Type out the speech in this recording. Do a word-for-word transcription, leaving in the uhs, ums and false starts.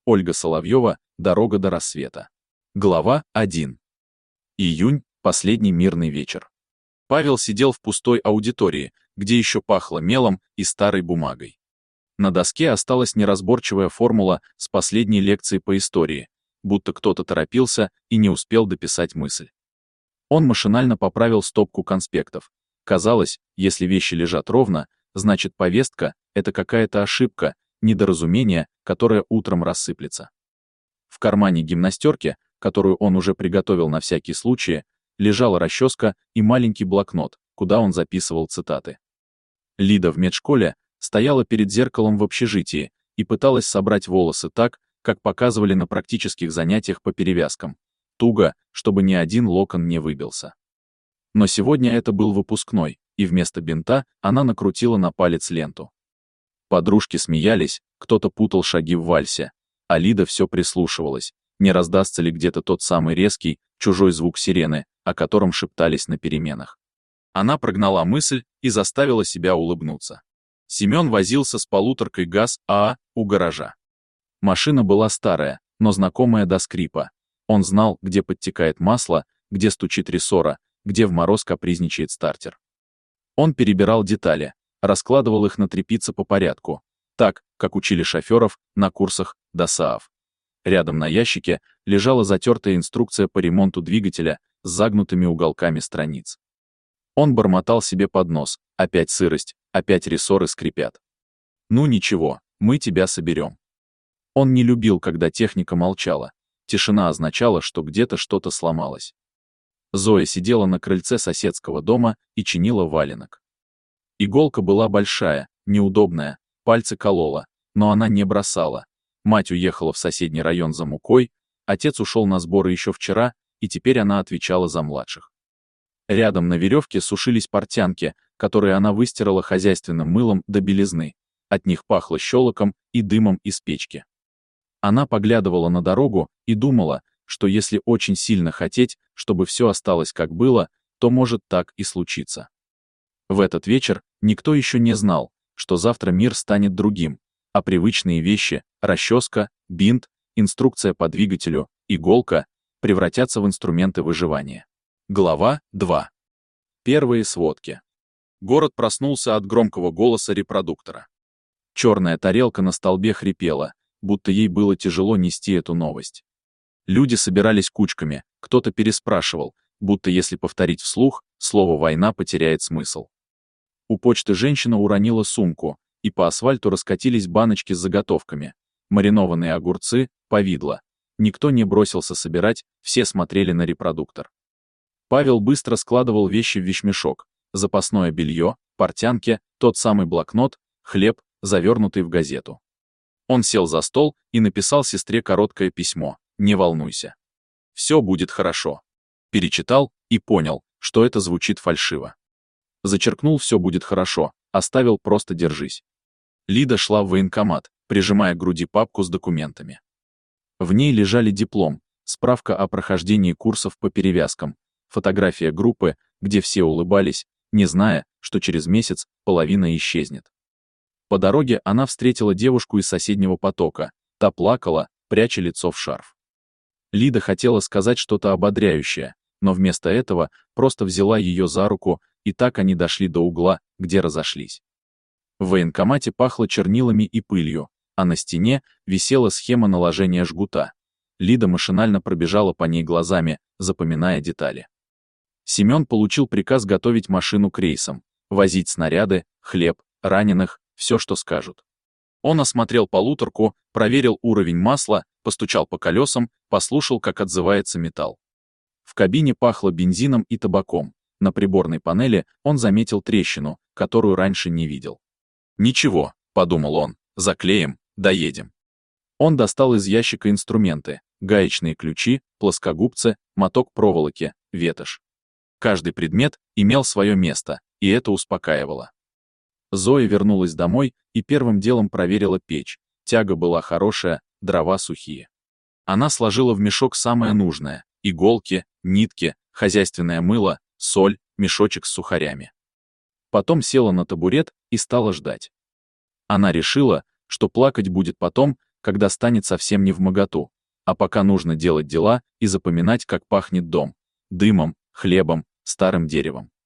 Ольга Соловьева, «Дорога до рассвета». Глава один. Июнь, последний мирный вечер. Павел сидел в пустой аудитории, где еще пахло мелом и старой бумагой. На доске осталась неразборчивая формула с последней лекции по истории, будто кто-то торопился и не успел дописать мысль. Он машинально поправил стопку конспектов. Казалось, если вещи лежат ровно, значит повестка — это какая-то ошибка, недоразумение, которое утром рассыплется. В кармане гимнастерки, которую он уже приготовил на всякий случай, лежала расческа и маленький блокнот, куда он записывал цитаты. Лида в медшколе стояла перед зеркалом в общежитии и пыталась собрать волосы так, как показывали на практических занятиях по перевязкам, туго, чтобы ни один локон не выбился. Но сегодня это был выпускной, и вместо бинта она накрутила на палец ленту. Подружки смеялись, кто-то путал шаги в вальсе, а Лида все прислушивалась, не раздастся ли где-то тот самый резкий, чужой звук сирены, о котором шептались на переменах. Она прогнала мысль и заставила себя улыбнуться. Семен возился с полуторкой ГАЗ-АА у гаража. Машина была старая, но знакомая до скрипа. Он знал, где подтекает масло, где стучит рессора, где в мороз капризничает стартер. Он перебирал детали, раскладывал их на тряпице по порядку, так, как учили шоферов на курсах ДОСААФ. Рядом на ящике лежала затертая инструкция по ремонту двигателя с загнутыми уголками страниц. Он бормотал себе под нос: опять сырость, опять рессоры скрипят. Ну ничего, мы тебя соберем. Он не любил, когда техника молчала. Тишина означала, что где-то что-то сломалось. Зоя сидела на крыльце соседского дома и чинила валенок. Иголка была большая, неудобная, пальцы колола, но она не бросала. Мать уехала в соседний район за мукой, отец ушел на сборы еще вчера, и теперь она отвечала за младших. Рядом на веревке сушились портянки, которые она выстирала хозяйственным мылом до белизны. От них пахло щелоком и дымом из печки. Она поглядывала на дорогу и думала, что если очень сильно хотеть, чтобы все осталось как было, то может так и случиться. В этот вечер никто еще не знал, что завтра мир станет другим, а привычные вещи — расческа, бинт, инструкция по двигателю, иголка — превратятся в инструменты выживания. Глава два. Первые сводки. Город проснулся от громкого голоса репродуктора. Черная тарелка на столбе хрипела, будто ей было тяжело нести эту новость. Люди собирались кучками, кто-то переспрашивал, будто если повторить вслух, слово «война» потеряет смысл. У почты женщина уронила сумку, и по асфальту раскатились баночки с заготовками. Маринованные огурцы, повидло. Никто не бросился собирать, все смотрели на репродуктор. Павел быстро складывал вещи в вещмешок: запасное белье, портянки, тот самый блокнот, хлеб, завернутый в газету. Он сел за стол и написал сестре короткое письмо: «Не волнуйся. Все будет хорошо». Перечитал и понял, что это звучит фальшиво. Зачеркнул «все будет хорошо», оставил просто «держись». Лида шла в военкомат, прижимая к груди папку с документами. В ней лежали диплом, справка о прохождении курсов по перевязкам, фотография группы, где все улыбались, не зная, что через месяц половина исчезнет. По дороге она встретила девушку из соседнего потока, та плакала, пряча лицо в шарф. Лида хотела сказать что-то ободряющее, но вместо этого просто взяла ее за руку, и так они дошли до угла, где разошлись. В военкомате пахло чернилами и пылью, а на стене висела схема наложения жгута. Лида машинально пробежала по ней глазами, запоминая детали. Семен получил приказ готовить машину к рейсам, возить снаряды, хлеб, раненых, все, что скажут. Он осмотрел полуторку, проверил уровень масла, постучал по колесам, послушал, как отзывается металл. В кабине пахло бензином и табаком. На приборной панели он заметил трещину, которую раньше не видел. «Ничего», — подумал он, — «заклеим, доедем». Он достал из ящика инструменты: гаечные ключи, плоскогубцы, моток проволоки, ветошь. Каждый предмет имел свое место, и это успокаивало. Зоя вернулась домой и первым делом проверила печь. Тяга была хорошая, дрова сухие. Она сложила в мешок самое нужное: иголки, нитки, хозяйственное мыло, соль, мешочек с сухарями. Потом села на табурет и стала ждать. Она решила, что плакать будет потом, когда станет совсем не вмоготу. А пока нужно делать дела и запоминать, как пахнет дом. Дымом, хлебом, старым деревом.